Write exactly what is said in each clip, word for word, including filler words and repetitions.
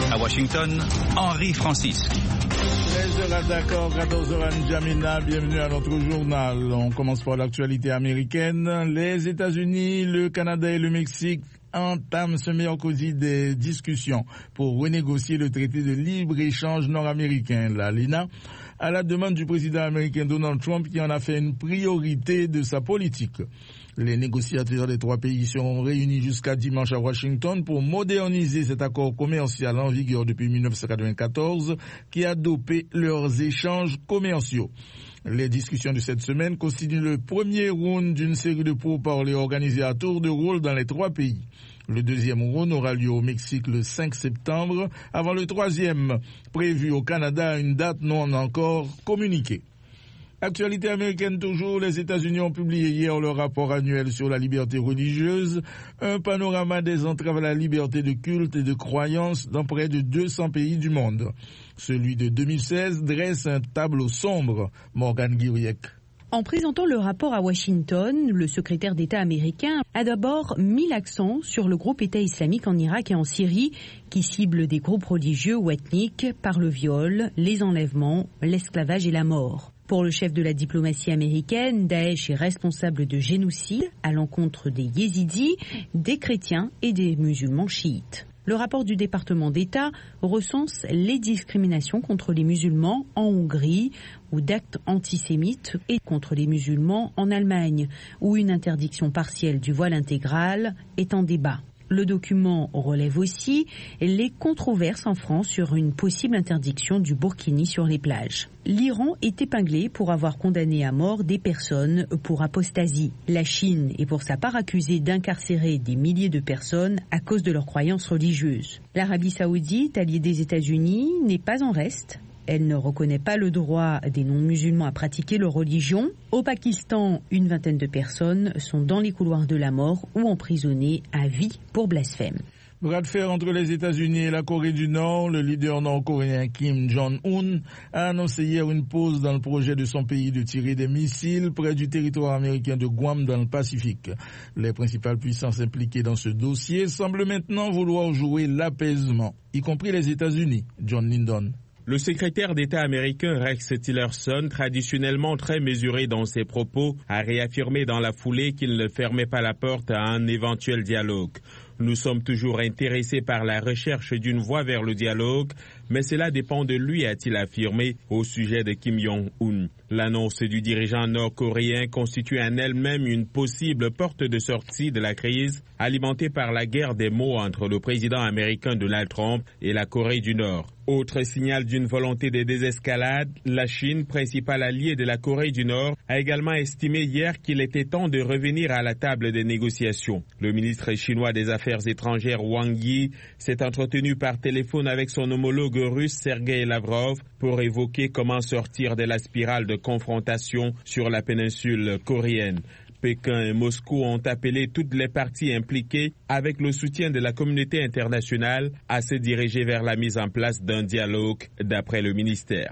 À Washington, Henri Francis. treize heures à Dakar, quatorze heures à N'Djamena, bienvenue à notre journal. On commence par l'actualité américaine. Les États-Unis, le Canada et le Mexique entament ce mercredi des discussions pour renégocier le traité de libre-échange nord-américain, l'A L E N A, à la demande du président américain Donald Trump qui en a fait une priorité de sa politique. Les négociateurs des trois pays seront réunis jusqu'à dimanche à Washington pour moderniser cet accord commercial en vigueur depuis mille neuf cent quatre-vingt-quatorze qui a dopé leurs échanges commerciaux. Les discussions de cette semaine constituent le premier round d'une série de pourparlers organisés à tour de rôle dans les trois pays. Le deuxième round aura lieu au Mexique le cinq septembre, avant le troisième, prévu au Canada à une date non encore communiquée. Actualité américaine toujours, les États-Unis ont publié hier leur rapport annuel sur la liberté religieuse, un panorama des entraves à la liberté de culte et de croyance dans près de deux cents pays du monde. Celui de deux mille seize dresse un tableau sombre. Morgan Guiriec. En présentant le rapport à Washington, le secrétaire d'État américain a d'abord mis l'accent sur le groupe État islamique en Irak et en Syrie, qui cible des groupes religieux ou ethniques par le viol, les enlèvements, l'esclavage et la mort. Pour le chef de la diplomatie américaine, Daesh est responsable de génocide à l'encontre des yézidis, des chrétiens et des musulmans chiites. Le rapport du département d'État recense les discriminations contre les musulmans en Hongrie ou d'actes antisémites et contre les musulmans en Allemagne, où une interdiction partielle du voile intégral est en débat. Le document relève aussi les controverses en France sur une possible interdiction du burkini sur les plages. L'Iran est épinglé pour avoir condamné à mort des personnes pour apostasie. La Chine est pour sa part accusée d'incarcérer des milliers de personnes à cause de leurs croyances religieuses. L'Arabie saoudite, alliée des États-Unis, n'est pas en reste. Elle ne reconnaît pas le droit des non-musulmans à pratiquer leur religion. Au Pakistan, une vingtaine de personnes sont dans les couloirs de la mort ou emprisonnées à vie pour blasphème. Bras de fer entre les États-Unis et la Corée du Nord, le leader nord-coréen Kim Jong-un a annoncé hier une pause dans le projet de son pays de tirer des missiles près du territoire américain de Guam dans le Pacifique. Les principales puissances impliquées dans ce dossier semblent maintenant vouloir jouer l'apaisement, y compris les États-Unis. John Lyndon. Le secrétaire d'État américain Rex Tillerson, traditionnellement très mesuré dans ses propos, a réaffirmé dans la foulée qu'il ne fermait pas la porte à un éventuel dialogue. Nous sommes toujours intéressés par la recherche d'une voie vers le dialogue, mais cela dépend de lui, a-t-il affirmé au sujet de Kim Jong-un. L'annonce du dirigeant nord-coréen constitue en elle-même une possible porte de sortie de la crise, alimentée par la guerre des mots entre le président américain Donald Trump et la Corée du Nord. Autre signal d'une volonté de désescalade, la Chine, principal allié de la Corée du Nord, a également estimé hier qu'il était temps de revenir à la table des négociations. Le ministre chinois des Affaires étrangères Wang Yi s'est entretenu par téléphone avec son homologue russe Sergei Lavrov pour évoquer comment sortir de la spirale de confrontation sur la péninsule coréenne. Pékin et Moscou ont appelé toutes les parties impliquées, avec le soutien de la communauté internationale, à se diriger vers la mise en place d'un dialogue, d'après le ministère.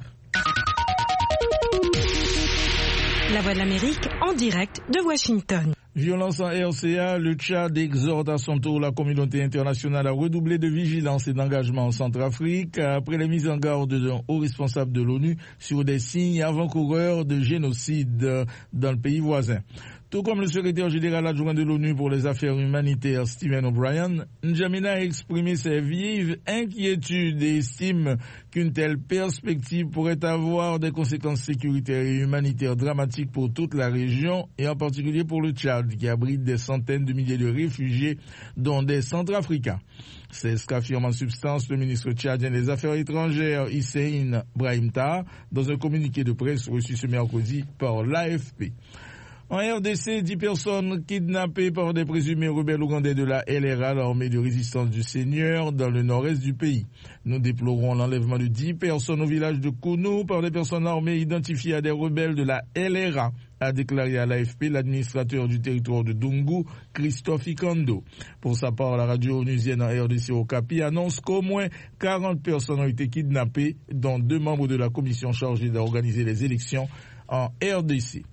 La Voix de l'Amérique en direct de Washington. Violence en R C A, le Tchad exhorte à son tour la communauté internationale à redoubler de vigilance et d'engagement en Centrafrique après les mises en garde d'un haut responsable de l'ONU sur des signes avant-coureurs de génocide dans le pays voisin. Tout comme le secrétaire général adjoint de l'ONU pour les affaires humanitaires Stephen O'Brien, N'Djamena a exprimé ses vives inquiétudes et estime qu'une telle perspective pourrait avoir des conséquences sécuritaires et humanitaires dramatiques pour toute la région et en particulier pour le Tchad qui abrite des centaines de milliers de réfugiés dont des Centrafricains. C'est ce qu'affirme en substance le ministre tchadien des Affaires étrangères Hissène Brahim-Taha dans un communiqué de presse reçu ce mercredi par l'A F P. En R D C, dix personnes kidnappées par des présumés rebelles ougandais de la L R A, l'armée de résistance du Seigneur, dans le nord-est du pays. Nous déplorons l'enlèvement de dix personnes au village de Kounou par des personnes armées identifiées à des rebelles de la L R A, a déclaré à l'A F P l'administrateur du territoire de Dungu, Christophe Ikando. Pour sa part, la radio onusienne en R D C Okapi annonce qu'au moins quarante personnes ont été kidnappées, dont deux membres de la commission chargée d'organiser les élections en R D C.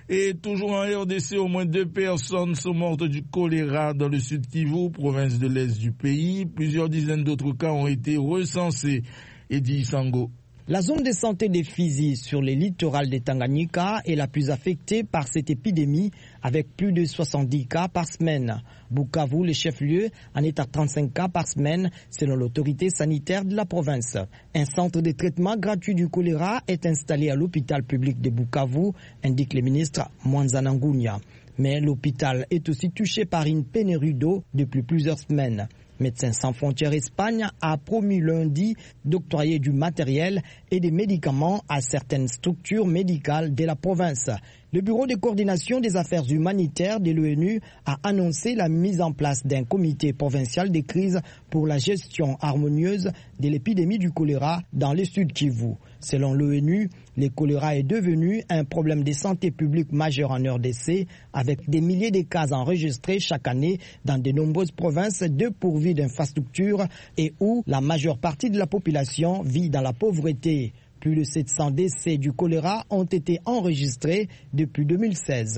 Et toujours en R D C, au moins deux personnes sont mortes du choléra dans le sud Kivu, province de l'est du pays. Plusieurs dizaines d'autres cas ont été recensés. Edi Sango. La zone de santé des Fizi sur les littorales de Tanganyika est la plus affectée par cette épidémie avec plus de soixante-dix cas par semaine. Bukavu, le chef-lieu, en est à trente-cinq cas par semaine selon l'autorité sanitaire de la province. Un centre de traitement gratuit du choléra est installé à l'hôpital public de Bukavu, indique le ministre Mwanzana Ngunya. Mais l'hôpital est aussi touché par une pénurie d'eau depuis plusieurs semaines. Médecins sans frontières Espagne a promis lundi d'octroyer du matériel et des médicaments à certaines structures médicales de la province. Le Bureau de coordination des affaires humanitaires de l'ONU a annoncé la mise en place d'un comité provincial de crise pour la gestion harmonieuse de l'épidémie du choléra dans le sud Kivu. Selon l'ONU, le choléra est devenu un problème de santé publique majeur en R D C, avec des milliers de cas enregistrés chaque année dans de nombreuses provinces dépourvues d'infrastructures et où la majeure partie de la population vit dans la pauvreté. Plus de sept cents décès du choléra ont été enregistrés depuis deux mille seize.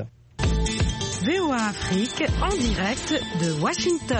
V O A Afrique en direct de Washington.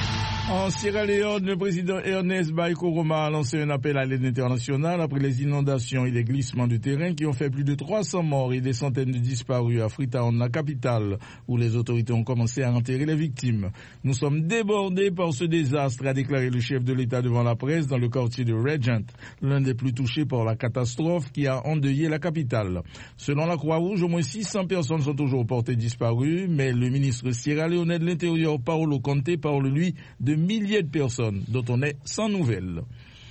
En Sierra Leone, le président Ernest Bai Koroma a lancé un appel à l'aide internationale après les inondations et les glissements de terrain qui ont fait plus de trois cents morts et des centaines de disparus à Freetown, la capitale, où les autorités ont commencé à enterrer les victimes. Nous sommes débordés par ce désastre, a déclaré le chef de l'État devant la presse dans le quartier de Regent, l'un des plus touchés par la catastrophe qui a endeuillé la capitale. Selon la Croix-Rouge, au moins six cents personnes sont toujours portées disparues, mais le ministre sierra-léonais de l'Intérieur, Paolo Conte, parle lui de milliers de personnes dont on est sans nouvelles.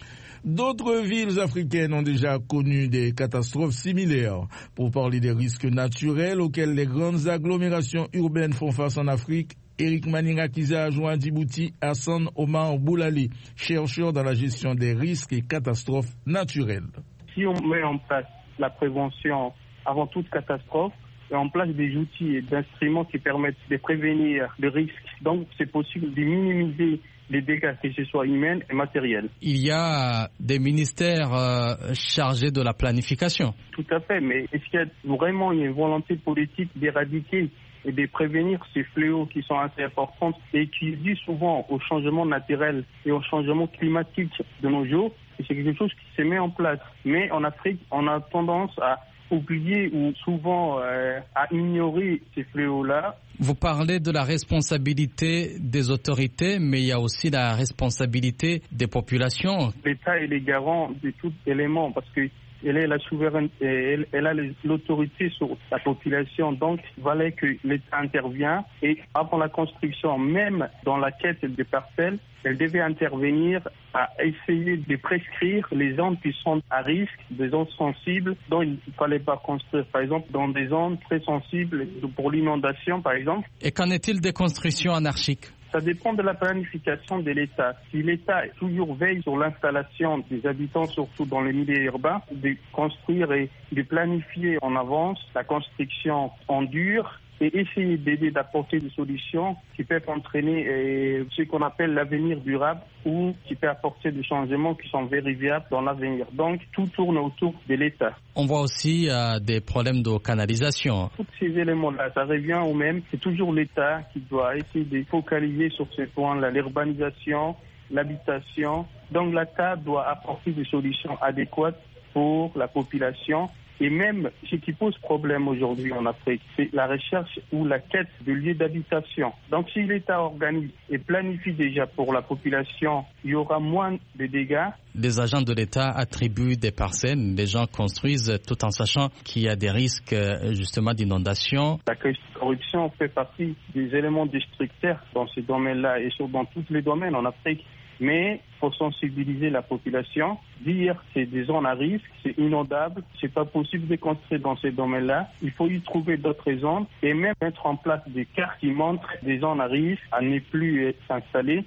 D'autres villes africaines ont déjà connu des catastrophes similaires. Pour parler des risques naturels auxquels les grandes agglomérations urbaines font face en Afrique, Eric Maninga-Kiza a joint à Djibouti Hassan Omar Boulali, chercheur dans la gestion des risques et catastrophes naturelles. Si on met en place la prévention avant toute catastrophe, et en place des outils et d'instruments qui permettent de prévenir les risques. Donc, c'est possible de minimiser les dégâts, que ce soit humains et matériels. Il y a des ministères euh, chargés de la planification. Tout à fait, mais est-ce qu'il y a vraiment une volonté politique d'éradiquer et de prévenir ces fléaux qui sont assez importants et qui disent souvent au changement naturel et au changement climatique de nos jours? Et c'est quelque chose qui se met en place. Mais en Afrique, on a tendance à oublier ou souvent euh, à ignorer ces fléaux-là. Vous parlez de la responsabilité des autorités, mais il y a aussi la responsabilité des populations. L'État est le garant de tout élément parce que elle est la souveraineté, elle, elle a l'autorité sur la population, donc il fallait que l'État intervienne et avant la construction, même dans la quête des parcelles, elle devait intervenir à essayer de prescrire les zones qui sont à risque, des zones sensibles dont il ne fallait pas construire, par exemple dans des zones très sensibles pour l'inondation par exemple. Et qu'en est-il des constructions anarchiques ? Ça dépend de la planification de l'État. Si l'État toujours veille sur l'installation des habitants, surtout dans les milieux urbains, de construire et de planifier en avance la construction en dur et essayer d'aider, d'apporter des solutions qui peuvent entraîner euh, ce qu'on appelle l'avenir durable ou qui peuvent apporter des changements qui sont vérifiables dans l'avenir. Donc, tout tourne autour de l'État. On voit aussi euh, des problèmes de canalisation. Tous ces éléments-là, ça revient au même. C'est toujours l'État qui doit essayer de focaliser sur ces points-là, l'urbanisation, l'habitation. Donc, l'État doit apporter des solutions adéquates pour la population. Et même ce qui pose problème aujourd'hui en Afrique, c'est la recherche ou la quête de lieux d'habitation. Donc si l'État organise et planifie déjà pour la population, il y aura moins de dégâts. Les agents de l'État attribuent des parcelles, les gens construisent tout en sachant qu'il y a des risques justement d'inondation. La corruption fait partie des éléments destructeurs dans ces domaines-là et dans tous les domaines en Afrique. Mais il faut sensibiliser la population, dire que c'est des zones à risque, c'est inondable, c'est pas possible de construire dans ces domaines-là. Il faut y trouver d'autres zones et même mettre en place des cartes qui montrent des zones à risque à ne plus s'installer.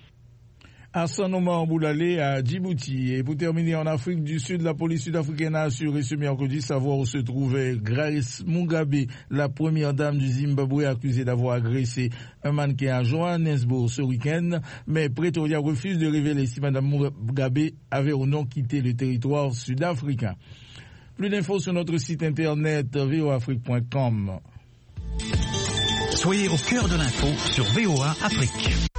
Hassan Omar Boulali à Djibouti. Et pour terminer, en Afrique du Sud, la police sud-africaine a assuré ce mercredi savoir où se trouvait Grace Mugabe, la première dame du Zimbabwe accusée d'avoir agressé un mannequin à Johannesburg ce week-end. Mais Pretoria refuse de révéler si Mme Mugabe avait ou non quitté le territoire sud-africain. Plus d'infos sur notre site internet v o afrique point com. Soyez au cœur de l'info sur V O A Afrique.